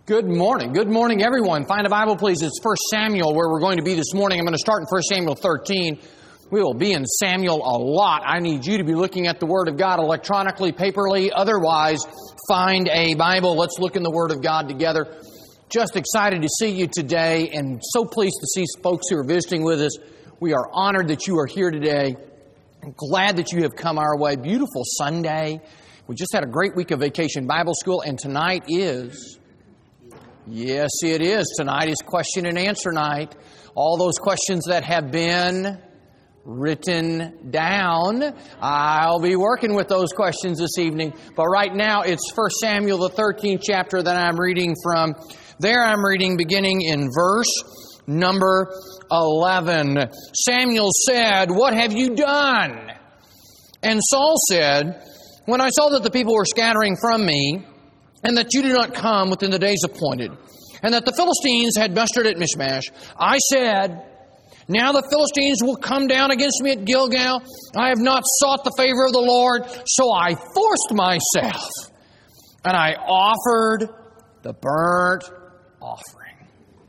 Good morning. Good morning, everyone. Find a Bible, please. It's 1 Samuel where we're going to be this morning. I'm going to start in 1 Samuel 13. We will be in Samuel a lot. I need you to be looking at the Word of God electronically, paperly. Otherwise, find a Bible. Let's look in the Word of God together. Just excited to see you today and so pleased to see folks who are visiting with us. We are honored that you are here today. I'm glad that you have come our way. Beautiful Sunday. We just had a great week of Vacation Bible School, and tonight is... Yes, it is. Tonight is question and answer night. All those questions that have been written down. I'll be working with those questions this evening. But right now, it's 1 Samuel, the 13th chapter that I'm reading from. There I'm reading beginning in verse number 11. Samuel said, "What have you done?" And Saul said, "When I saw that the people were scattering from me, and that you do not come within the days appointed, and that the Philistines had mustered at Michmash, I said, now the Philistines will come down against me at Gilgal. I have not sought the favor of the Lord, so I forced myself, and I offered the burnt offering."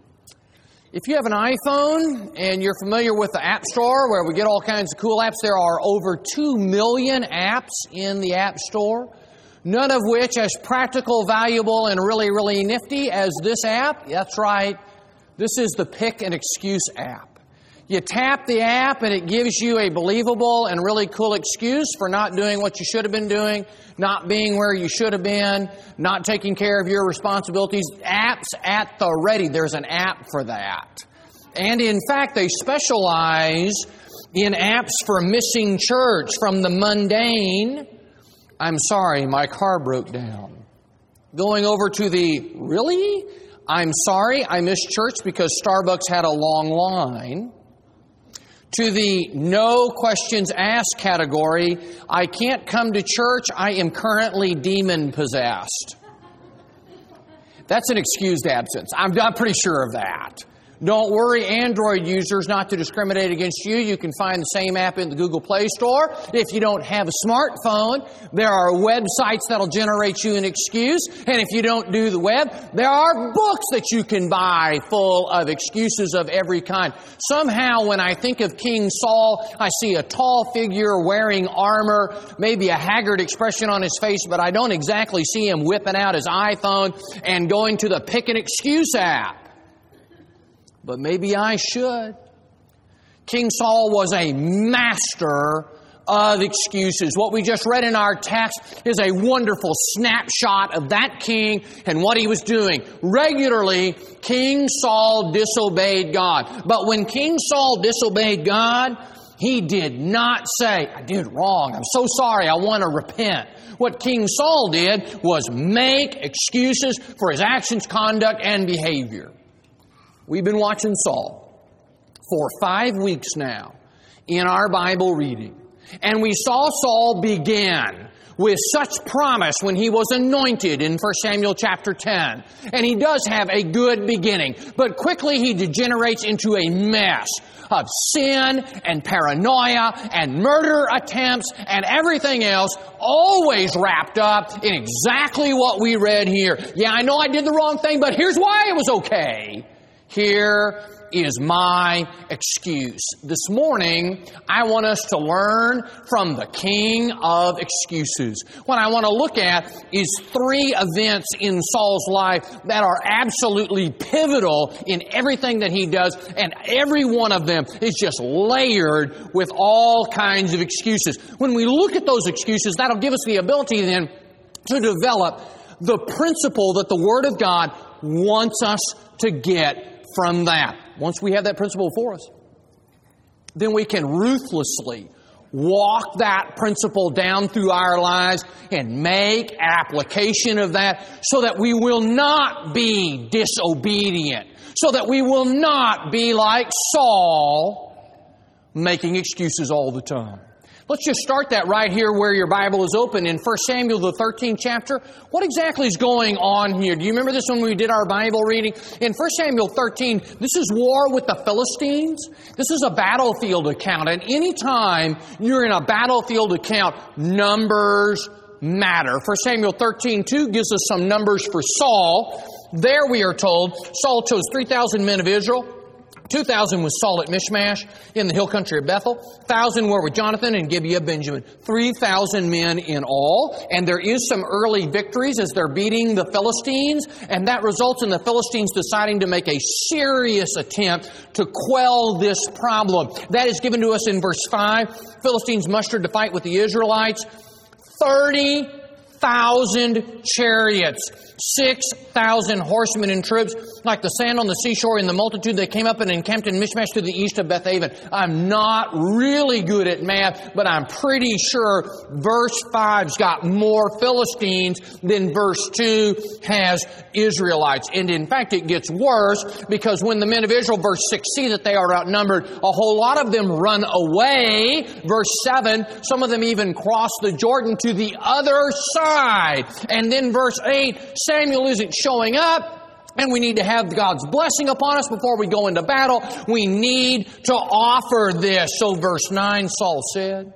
If you have an iPhone and you're familiar with the App Store where we get all kinds of cool apps, there are over 2 million apps in the App Store. None of which as practical, valuable, and really, really nifty as this app. That's right. This is the Pick an Excuse app. You tap the app and it gives you a believable and really cool excuse for not doing what you should have been doing, not being where you should have been, not taking care of your responsibilities. Apps at the ready. There's an app for that. And in fact, they specialize in apps for missing church, from the mundane, "I'm sorry, my car broke down," going over to the "really? I'm sorry, I missed church because Starbucks had a long line," to the "no questions asked" category, "I can't come to church, I am currently demon possessed." That's an excused absence. I'm pretty sure of that. Don't worry, Android users, not to discriminate against you. You can find the same app in the Google Play Store. If you don't have a smartphone, there are websites that'll generate you an excuse. And if you don't do the web, there are books that you can buy full of excuses of every kind. Somehow, when I think of King Saul, I see a tall figure wearing armor, maybe a haggard expression on his face, but I don't exactly see him whipping out his iPhone and going to the Pick an Excuse app. But maybe I should. King Saul was a master of excuses. What we just read in our text is a wonderful snapshot of that king and what he was doing. Regularly, King Saul disobeyed God. But when King Saul disobeyed God, he did not say, "I did wrong. I'm so sorry. I want to repent." What King Saul did was make excuses for his actions, conduct, and behavior. We've been watching Saul for 5 weeks now in our Bible reading. And we saw Saul begin with such promise when he was anointed in 1 Samuel chapter 10. And he does have a good beginning. But quickly he degenerates into a mess of sin and paranoia and murder attempts and everything else, always wrapped up in exactly what we read here. Yeah, I know I did the wrong thing, but here's why it was okay. Here is my excuse. This morning, I want us to learn from the king of excuses. What I want to look at is 3 events in Saul's life that are absolutely pivotal in everything that he does, and every one of them is just layered with all kinds of excuses. When we look at those excuses, that'll give us the ability then to develop the principle that the Word of God wants us to get from that. Once we have that principle for us, then we can ruthlessly walk that principle down through our lives and make application of that so that we will not be disobedient, so that we will not be like Saul, making excuses all the time. Let's just start that right here where your Bible is open in 1 Samuel, the 13th chapter. What exactly is going on here? Do you remember this when we did our Bible reading? In 1 Samuel 13, this is war with the Philistines. This is a battlefield account. And anytime you're in a battlefield account, numbers matter. 1 Samuel 13:2 gives us some numbers for Saul. There we are told Saul chose 3,000 men of Israel. 2,000 with Saul at Michmash in the hill country of Bethel. 1,000 were with Jonathan in Gibeah of Benjamin. 3,000 men in all. And there is some early victories as they're beating the Philistines. And that results in the Philistines deciding to make a serious attempt to quell this problem. That is given to us in verse 5. Philistines mustered to fight with the Israelites. 30,000 chariots. 6,000 horsemen and troops, like the sand on the seashore in the multitude. They came up and encamped in Michmash to the east of Bethaven. I'm not really good at math, but I'm pretty sure verse 5's got more Philistines than verse 2 has Israelites. And in fact, it gets worse because when the men of Israel, verse 6, see that they are outnumbered, a whole lot of them run away. Verse 7, some of them even cross the Jordan to the other side. And then verse 8, Samuel isn't showing up, and we need to have God's blessing upon us before we go into battle. We need to offer this. So verse 9, Saul said,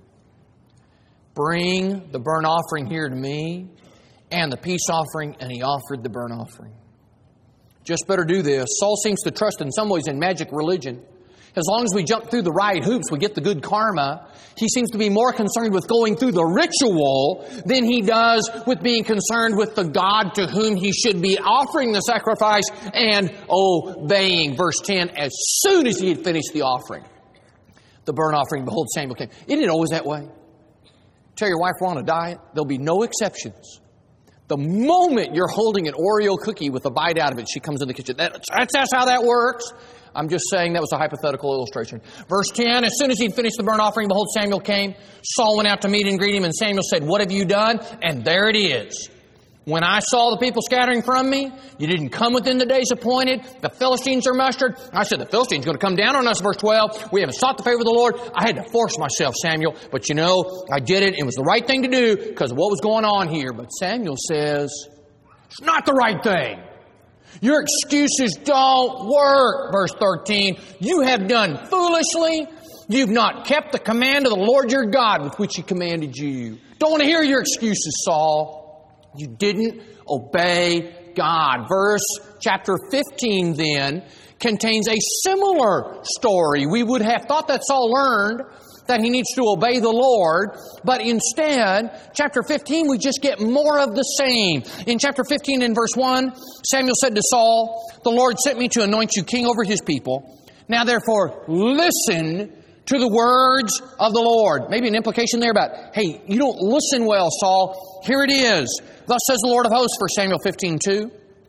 bring the burnt offering here to me, and the peace offering, and he offered the burnt offering. Just better do this. Saul seems to trust in some ways in magic religion. As long as we jump through the right hoops, we get the good karma. He seems to be more concerned with going through the ritual than he does with being concerned with the God to whom he should be offering the sacrifice and obeying. Verse 10, as soon as he had finished the offering, the burnt offering, behold, Samuel came. Isn't it always that way? Tell your wife we're on a diet, there'll be no exceptions. The moment you're holding an Oreo cookie with a bite out of it, she comes in the kitchen. That's how that works. I'm just saying that was a hypothetical illustration. Verse 10, as soon as he'd finished the burnt offering, behold, Samuel came. Saul went out to meet and greet him, and Samuel said, what have you done? And there it is. When I saw the people scattering from me, you didn't come within the days appointed. The Philistines are mustered. I said, the Philistines are going to come down on us, verse 12. We haven't sought the favor of the Lord. I had to force myself, Samuel. But you know, I did it. It was the right thing to do because of what was going on here. But Samuel says, it's not the right thing. Your excuses don't work. Verse 13, you have done foolishly. You've not kept the command of the Lord your God with which he commanded you. Don't want to hear your excuses, Saul. You didn't obey God. Chapter 15 then contains a similar story. We would have thought that Saul learned that he needs to obey the Lord, but instead, chapter 15, we just get more of the same. In chapter 15 in verse 1, Samuel said to Saul, the Lord sent me to anoint you king over his people. Now therefore, listen to the words of the Lord. Maybe an implication there about, hey, you don't listen well, Saul. Here it is. Thus says the Lord of hosts, 1 Samuel 15:2.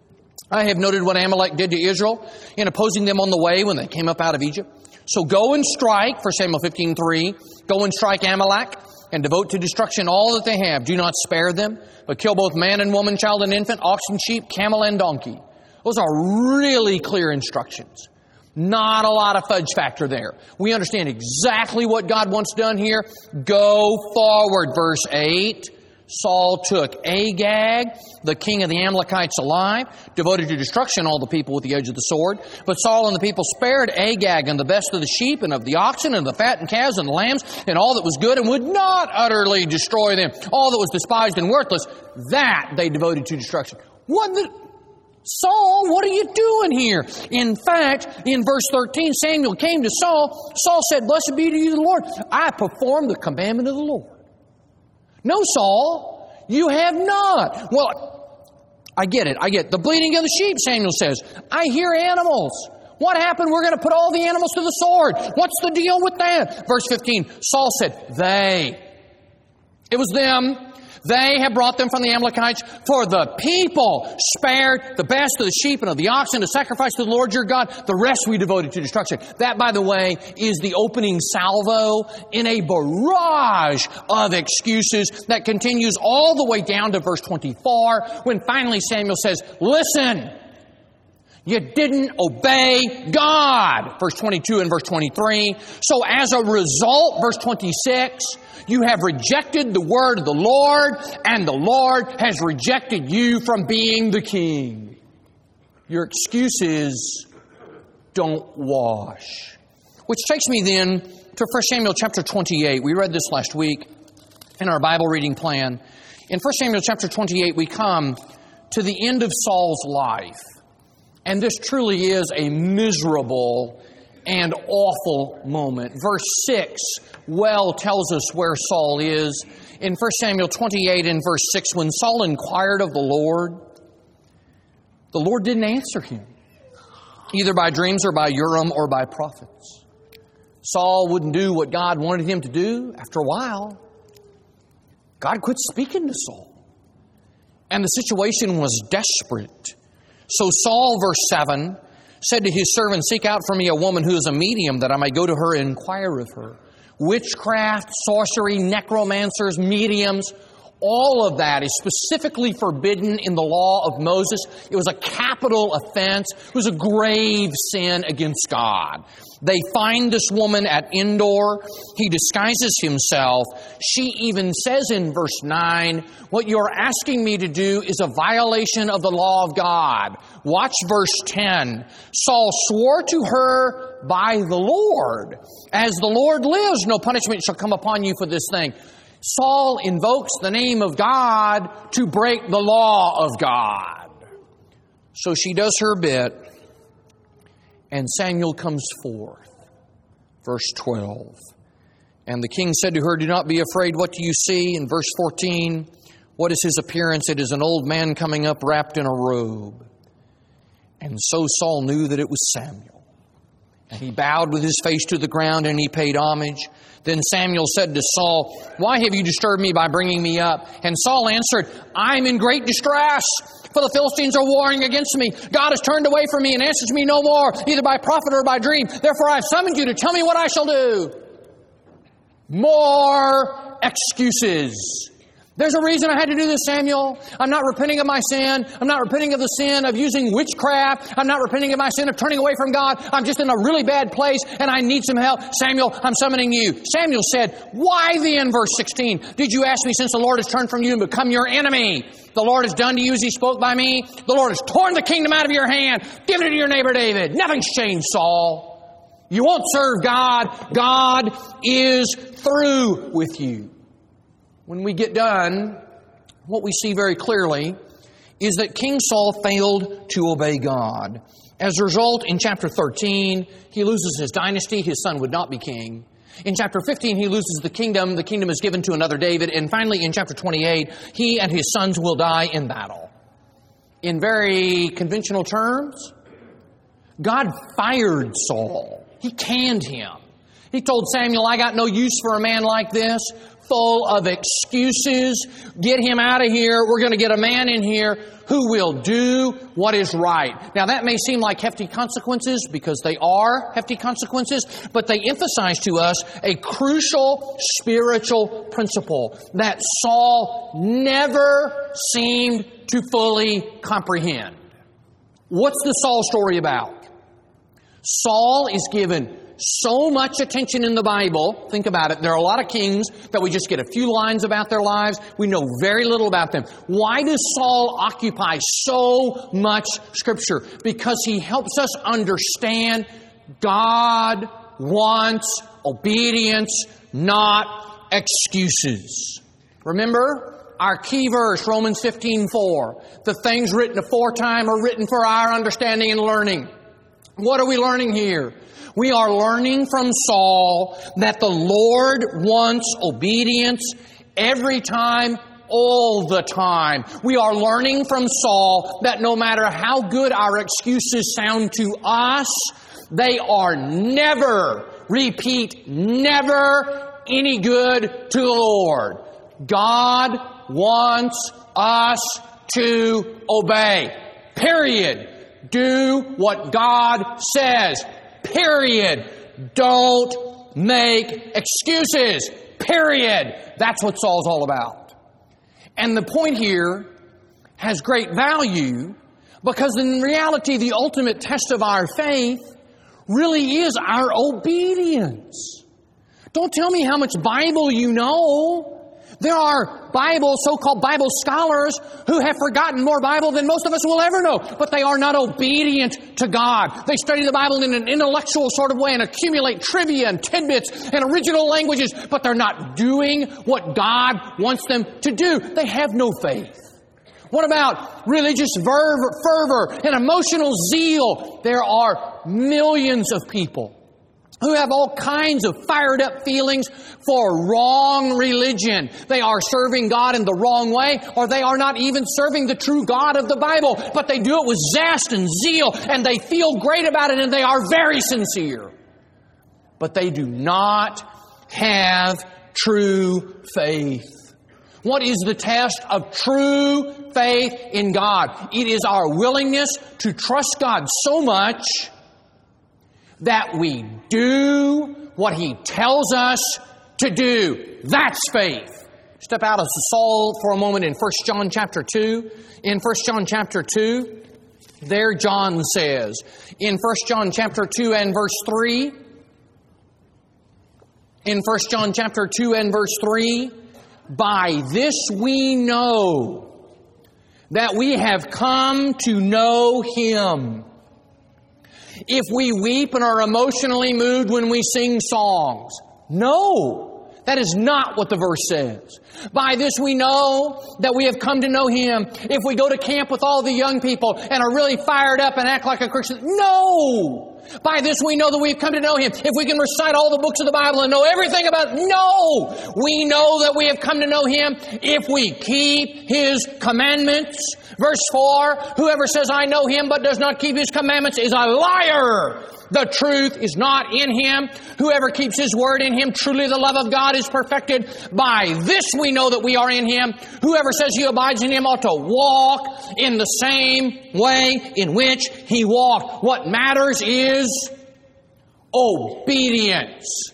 I have noted what Amalek did to Israel in opposing them on the way when they came up out of Egypt. So go and strike, 1 Samuel 15:3, go and strike Amalek and devote to destruction all that they have. Do not spare them, but kill both man and woman, child and infant, ox and sheep, camel and donkey. Those are really clear instructions. Not a lot of fudge factor there. We understand exactly what God wants done here. Go forward, verse 8. Saul took Agag, the king of the Amalekites, alive, devoted to destruction all the people with the edge of the sword. But Saul and the people spared Agag and the best of the sheep and of the oxen and the fattened calves and the lambs and all that was good, and would not utterly destroy them. All that was despised and worthless, that they devoted to destruction. Saul, what are you doing here? In fact, in verse 13, Samuel came to Saul. Saul said, blessed be to you the Lord. I performed the commandment of the Lord. No, Saul, you have not. Well, I get it. The bleating of the sheep, Samuel says. I hear animals. What happened? We're going to put all the animals to the sword. What's the deal with that? Verse 15, Saul said, it was them. They have brought them from the Amalekites, for the people spared the best of the sheep and of the oxen to sacrifice to the Lord your God. The rest we devoted to destruction. That, by the way, is the opening salvo in a barrage of excuses that continues all the way down to verse 24, when finally Samuel says, listen, you didn't obey God. Verse 22 and verse 23. So as a result, verse 26, you have rejected the word of the Lord, and the Lord has rejected you from being the king. Your excuses don't wash. Which takes me then to 1 Samuel chapter 28. We read this last week in our Bible reading plan. In 1 Samuel chapter 28, we come to the end of Saul's life. And this truly is a miserable and awful moment. Verse 6 well tells us where Saul is. In 1 Samuel 28 and verse 6, when Saul inquired of the Lord didn't answer him, either by dreams or by Urim or by prophets. Saul wouldn't do what God wanted him to do. After a while, God quit speaking to Saul. And the situation was desperate. So Saul, verse 7, said to his servant, seek out for me a woman who is a medium, that I may go to her and inquire of her. Witchcraft, sorcery, necromancers, mediums, all of that is specifically forbidden in the law of Moses. It was a capital offense. It was a grave sin against God. They find this woman at Endor. He disguises himself. She even says in verse 9, what you're asking me to do is a violation of the law of God. Watch verse 10. Saul swore to her by the Lord, as the Lord lives, no punishment shall come upon you for this thing. Saul invokes the name of God to break the law of God. So she does her bit, and Samuel comes forth. Verse 12. And the king said to her, do not be afraid. What do you see? In verse 14, what is his appearance? It is an old man coming up wrapped in a robe. And so Saul knew that it was Samuel. And he bowed with his face to the ground and he paid homage. Then Samuel said to Saul, why have you disturbed me by bringing me up? And Saul answered, I am in great distress, for the Philistines are warring against me. God has turned away from me and answers me no more, either by prophet or by dream. Therefore I have summoned you to tell me what I shall do. More excuses. There's a reason I had to do this, Samuel. I'm not repenting of my sin. I'm not repenting of the sin of using witchcraft. I'm not repenting of my sin of turning away from God. I'm just in a really bad place and I need some help. Samuel, I'm summoning you. Samuel said, why then, verse 16, did you ask me, since the Lord has turned from you and become your enemy? The Lord has done to you as He spoke by me. The Lord has torn the kingdom out of your hand, given it to your neighbor David. Nothing's changed, Saul. You won't serve God. God is through with you. When we get done, what we see very clearly is that King Saul failed to obey God. As a result, in chapter 13, he loses his dynasty. His son would not be king. In chapter 15, he loses the kingdom. The kingdom is given to another David. And finally, in chapter 28, he and his sons will die in battle. In very conventional terms, God fired Saul. He canned him. He told Samuel, I got no use for a man like this, full of excuses. Get him out of here. We're going to get a man in here who will do what is right. Now that may seem like hefty consequences, because they are hefty consequences, but they emphasize to us a crucial spiritual principle that Saul never seemed to fully comprehend. What's the Saul story about? Saul is given so much attention in the Bible. Think about it. There are a lot of kings that we just get a few lines about their lives. We know very little about them. Why does Saul occupy so much Scripture? Because he helps us understand God wants obedience, not excuses. Remember our key verse, Romans 15:4. The things written aforetime are written for our understanding and learning. What are we learning here? We are learning from Saul that the Lord wants obedience every time, all the time. We are learning from Saul that no matter how good our excuses sound to us, they are never, repeat, never any good to the Lord. God wants us to obey. Period. Do what God says. Period. Don't make excuses. Period. That's what Saul's all about. And the point here has great value because in reality, the ultimate test of our faith really is our obedience. Don't tell me how much Bible you know. There are so-called Bible scholars who have forgotten more Bible than most of us will ever know, but they are not obedient to God. They study the Bible in an intellectual sort of way and accumulate trivia and tidbits and original languages, but they're not doing what God wants them to do. They have no faith. What about religious fervor and emotional zeal? There are millions of people who have all kinds of fired up feelings for wrong religion. They are serving God in the wrong way, or they are not even serving the true God of the Bible, but they do it with zest and zeal, and they feel great about it, and they are very sincere. But they do not have true faith. What is the test of true faith in God? It is our willingness to trust God so much that we do what He tells us to do. That's faith. Step out of Saul for a moment in 1 John chapter 2. In 1 John chapter 2, there John says, in 1 John chapter 2 and verse 3, in 1 John chapter 2 and verse 3, by this we know that we have come to know Him. If we weep and are emotionally moved when we sing songs. No, that is not what the verse says. By this we know that we have come to know Him. If we go to camp with all the young people and are really fired up and act like a Christian. No! By this we know that we've come to know Him. If we can recite all the books of the Bible and know everything about it. No! We know that we have come to know Him if we keep His commandments. Verse 4, whoever says, I know Him, but does not keep His commandments is a liar. The truth is not in him. Whoever keeps His word in him, truly the love of God is perfected. By this we know that we are in Him. Whoever says he abides in Him ought to walk in the same way in which He walked. What matters is obedience.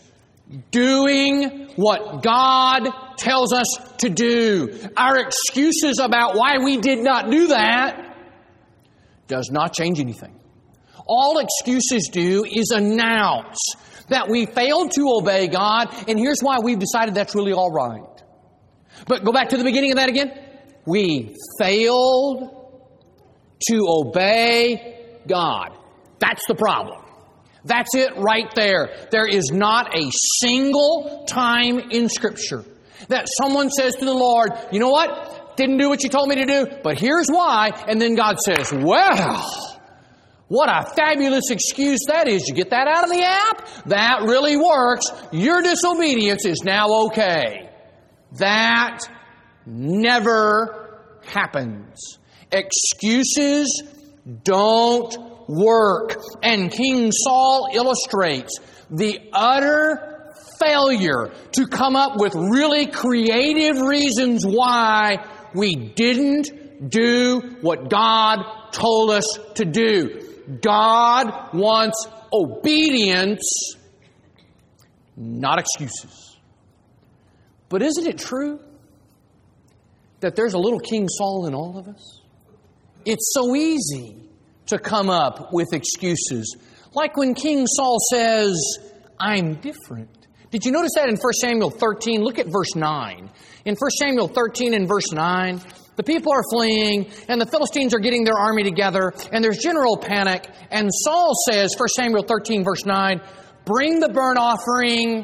Doing what God tells us to do. Our excuses about why we did not do that does not change anything. All excuses do is announce that we failed to obey God, and here's why we've decided that's really all right. But go back to the beginning of that again. We failed to obey God. That's the problem. That's it right there. There is not a single time in Scripture that someone says to the Lord, you know what? Didn't do what you told me to do, but here's why. And then God says, well, what a fabulous excuse that is. You get that out of the app? That really works. Your disobedience is now okay. That never happens. Excuses don't work. And King Saul illustrates the utter failure to come up with really creative reasons why we didn't do what God told us to do. God wants obedience, not excuses. But isn't it true that there's a little King Saul in all of us? It's so easy to come up with excuses. Like when King Saul says, I'm different. Did you notice that in 1 Samuel 13? Look at verse 9. In 1 Samuel 13 and verse 9, the people are fleeing, and the Philistines are getting their army together, and there's general panic. And Saul says, 1 Samuel 13, verse 9, bring the burnt offering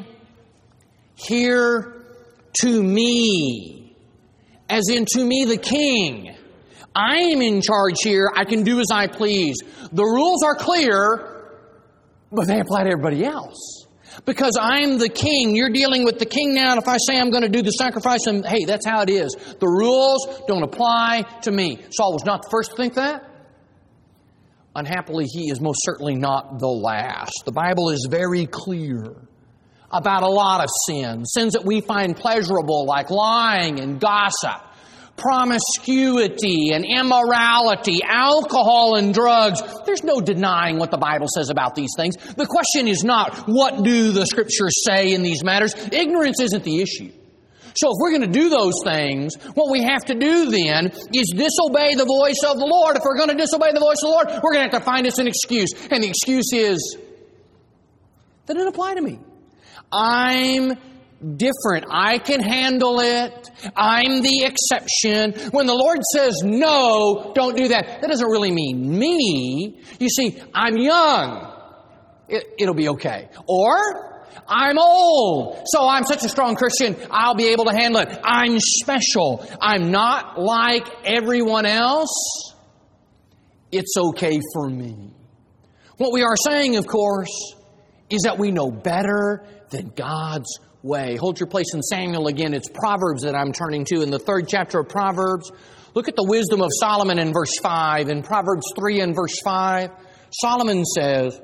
here to me, as in to me the king. I am in charge here. I can do as I please. The rules are clear, but they apply to everybody else. Because I'm the king, you're dealing with the king now, and if I say I'm going to do the sacrifice, and hey, that's how it is. The rules don't apply to me. Saul was not the first to think that. Unhappily, he is most certainly not the last. The Bible is very clear about a lot of sins. Sins that we find pleasurable, like lying and gossip, promiscuity and immorality, alcohol and drugs. There's no denying what the Bible says about these things. The question is not, what do the Scriptures say in these matters? Ignorance isn't the issue. So if we're going to do those things, what we have to do then is disobey the voice of the Lord. If we're going to disobey the voice of the Lord, we're going to have to find us an excuse. And the excuse is, that doesn't apply to me. I'm different. I can handle it. I'm the exception. When the Lord says, no, don't do that, that doesn't really mean me. You see, I'm young. It'll be okay. Or, I'm old, so I'm such a strong Christian, I'll be able to handle it. I'm special. I'm not like everyone else. It's okay for me. What we are saying, of course, is that we know better than God's way. Hold your place in Samuel again. It's Proverbs that I'm turning to in the 3rd chapter of Proverbs. Look at the wisdom of Solomon in verse 5. In Proverbs 3 and verse 5, Solomon says,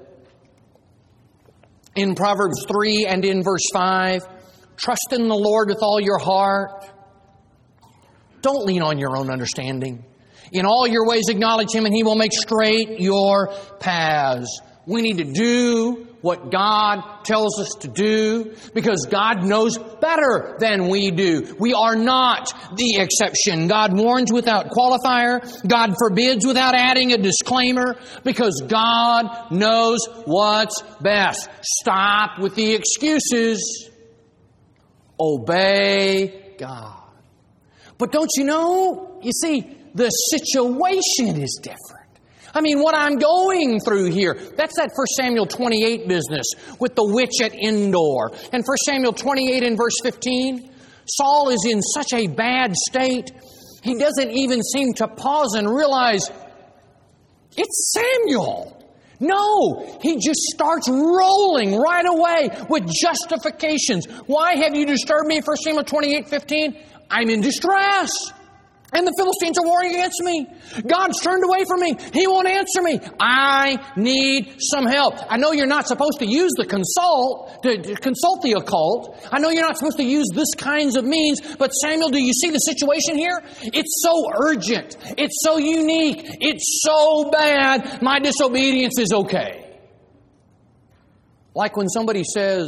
in Proverbs 3 and in verse 5, trust in the Lord with all your heart. Don't lean on your own understanding. In all your ways acknowledge Him, and He will make straight your paths. We need to do what God tells us to do because God knows better than we do. We are not the exception. God warns without qualifier. God forbids without adding a disclaimer because God knows what's best. Stop with the excuses. Obey God. But don't you know? You see, the situation is different. I mean, what I'm going through here, that's that 1 Samuel 28 business with the witch at Endor. And 1 Samuel 28 and verse 15, Saul is in such a bad state, he doesn't even seem to pause and realize, it's Samuel. No, he just starts rolling right away with justifications. Why have you disturbed me? 1 Samuel 28:15, I'm in distress. And the Philistines are warring against me. God's turned away from me. He won't answer me. I need some help. I know you're not supposed to use to consult the occult. I know you're not supposed to use this kinds of means. But Samuel, do you see the situation here? It's so urgent. It's so unique. It's so bad. My disobedience is okay. Like when somebody says,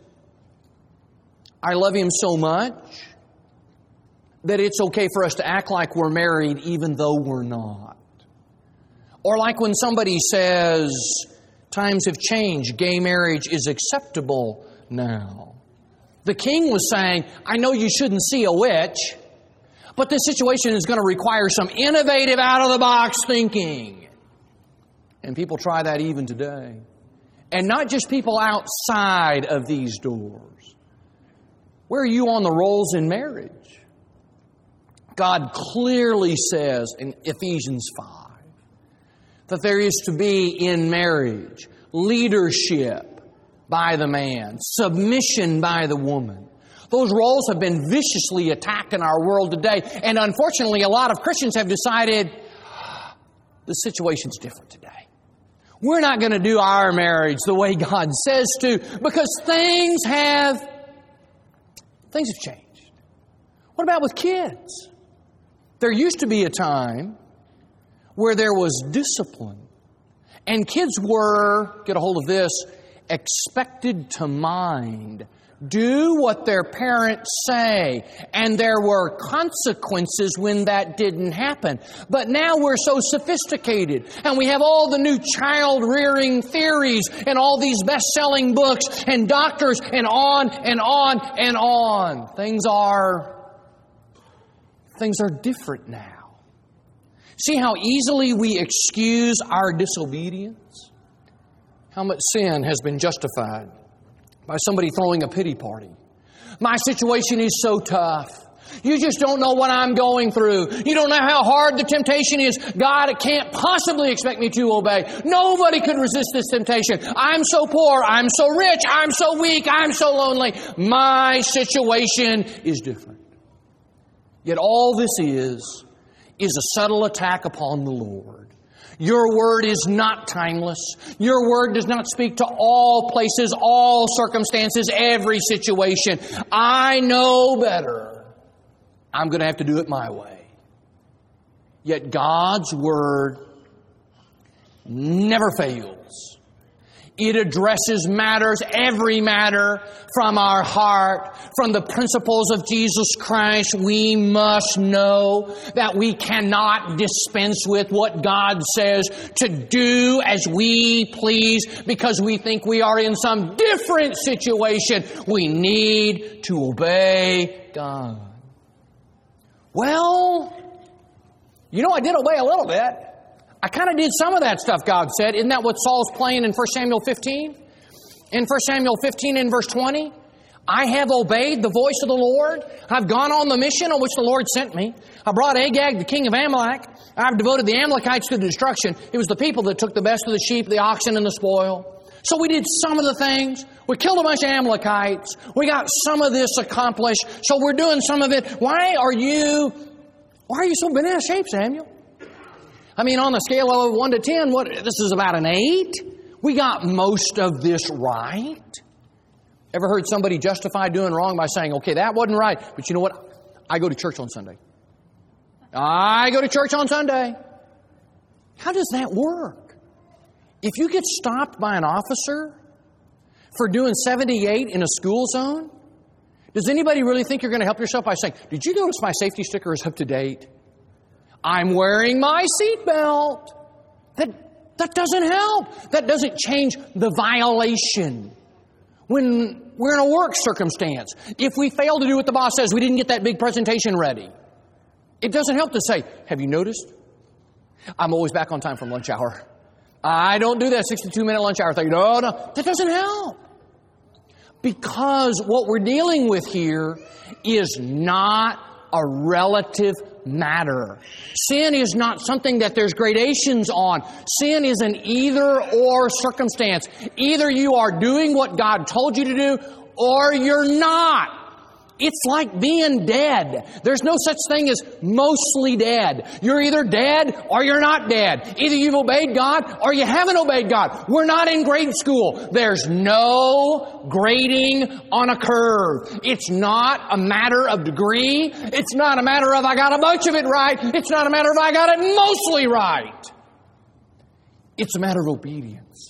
I love him so much that it's okay for us to act like we're married even though we're not. Or like when somebody says, times have changed, gay marriage is acceptable now. The king was saying, I know you shouldn't see a witch, but this situation is going to require some innovative, out-of-the-box thinking. And people try that even today. And not just people outside of these doors. Where are you on the rolls in marriage? God clearly says in Ephesians 5 that there is to be in marriage leadership by the man, submission by the woman. Those roles have been viciously attacked in our world today. And unfortunately, a lot of Christians have decided the situation's different today. We're not going to do our marriage the way God says to because things have changed. What about with kids? There used to be a time where there was discipline. And kids were, get a hold of this, expected to mind. Do what their parents say. And there were consequences when that didn't happen. But now we're so sophisticated. And we have all the new child-rearing theories and all these best-selling books and doctors and on and on and on. Things are different now. See how easily we excuse our disobedience? How much sin has been justified by somebody throwing a pity party. My situation is so tough. You just don't know what I'm going through. You don't know how hard the temptation is. God can't possibly expect me to obey. Nobody could resist this temptation. I'm so poor. I'm so rich. I'm so weak. I'm so lonely. My situation is different. Yet all this is a subtle attack upon the Lord. Your word is not timeless. Your word does not speak to all places, all circumstances, every situation. I know better. I'm going to have to do it my way. Yet God's word never fails. It addresses matters, every matter, from our heart, from the principles of Jesus Christ. We must know that we cannot dispense with what God says to do as we please because we think we are in some different situation. We need to obey God. Well, I did obey a little bit. I kind of did some of that stuff God said. Isn't that what Saul's playing in 1 Samuel 15? In 1 Samuel 15 and verse 20, I have obeyed the voice of the Lord. I've gone on the mission on which the Lord sent me. I brought Agag, the king of Amalek. I've devoted the Amalekites to destruction. It was the people that took the best of the sheep, the oxen, and the spoil. So we did some of the things. We killed a bunch of Amalekites. We got some of this accomplished. So we're doing some of it. Why are you so bent out of shape, Samuel? I mean, on a scale of 1 to 10, this is about an 8. We got most of this right. Ever heard somebody justify doing wrong by saying, okay, that wasn't right, but you know what? I go to church on Sunday. I go to church on Sunday. How does that work? If you get stopped by an officer for doing 78 in a school zone, does anybody really think you're going to help yourself by saying, did you notice my safety sticker is up to date? I'm wearing my seatbelt. That doesn't help. That doesn't change the violation. When we're in a work circumstance, if we fail to do what the boss says, we didn't get that big presentation ready. It doesn't help to say, have you noticed? I'm always back on time from lunch hour. I don't do that 62-minute lunch hour thing. No. That doesn't help. Because what we're dealing with here is not a relative matter. Sin is not something that there's gradations on. Sin is an either-or circumstance. Either you are doing what God told you to do, or you're not. It's like being dead. There's no such thing as mostly dead. You're either dead or you're not dead. Either you've obeyed God or you haven't obeyed God. We're not in grade school. There's no grading on a curve. It's not a matter of degree. It's not a matter of I got a bunch of it right. It's not a matter of I got it mostly right. It's a matter of obedience.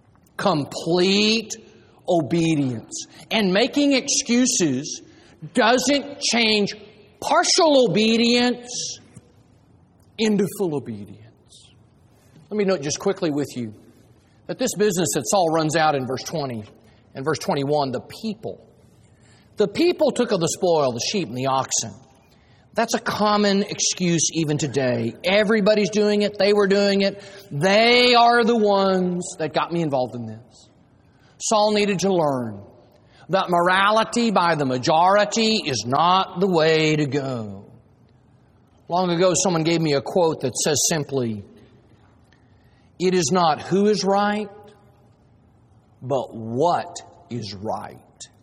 Complete obedience. And making excuses doesn't change partial obedience into full obedience. Let me note just quickly with you that this business that Saul runs out in verse 20 and verse 21, the people took of the spoil, the sheep and the oxen. That's a common excuse even today. Everybody's doing it. They were doing it. They are the ones that got me involved in this. Saul needed to learn that morality by the majority is not the way to go. Long ago, someone gave me a quote that says simply, it is not who is right, but what is right.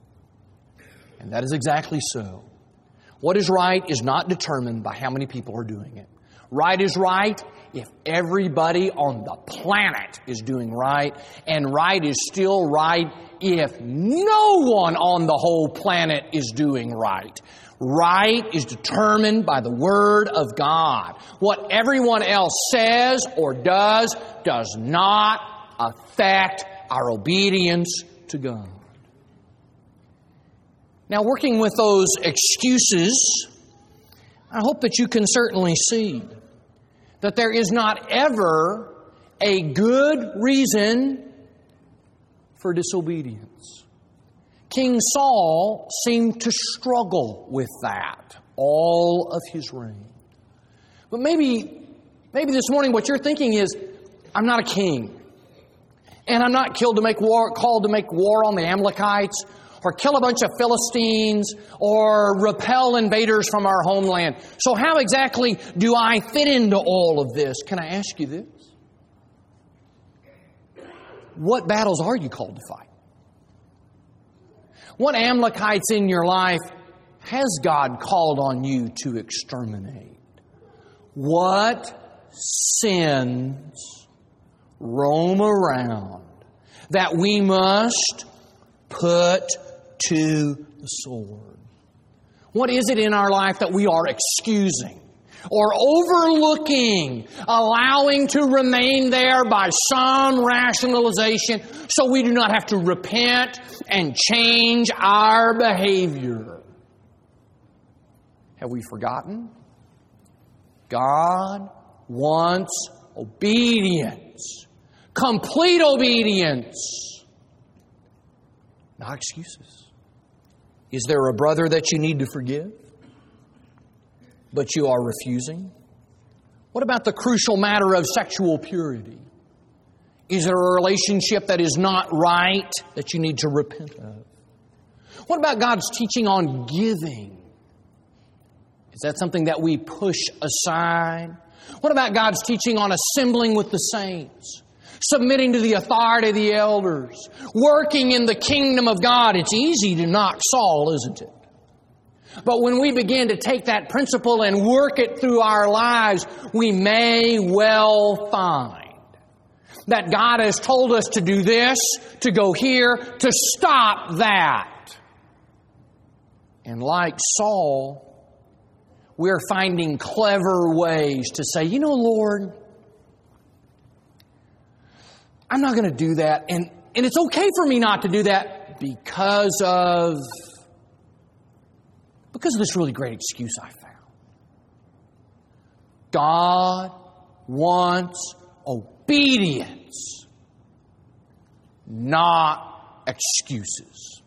And that is exactly so. What is right is not determined by how many people are doing it. Right is right if everybody on the planet is doing right, and right is still right if no one on the whole planet is doing right. Right is determined by the Word of God. What everyone else says or does not affect our obedience to God. Now, working with those excuses, I hope that you can certainly see that there is not ever a good reason for disobedience. King Saul seemed to struggle with that all of his reign. But maybe this morning what you're thinking is, I'm not a king. And I'm not called to make war on the Amalekites, or kill a bunch of Philistines, or repel invaders from our homeland. So how exactly do I fit into all of this? Can I ask you this? What battles are you called to fight? What Amalekites in your life has God called on you to exterminate? What sins roam around that we must put to the sword? What is it in our life that we are excusing or overlooking, allowing to remain there by some rationalization so we do not have to repent and change our behavior? Have we forgotten? God wants obedience, complete obedience, not excuses. Is there a brother that you need to forgive, but you are refusing? What about the crucial matter of sexual purity? Is there a relationship that is not right that you need to repent of? What about God's teaching on giving? Is that something that we push aside? What about God's teaching on assembling with the saints? Submitting to the authority of the elders? Working in the kingdom of God? It's easy to knock Saul, isn't it? But when we begin to take that principle and work it through our lives, we may well find that God has told us to do this, to go here, to stop that. And like Saul, we're finding clever ways to say, you know, Lord, I'm not going to do that. And it's okay for me not to do that because of this really great excuse I found. God wants obedience, not excuses.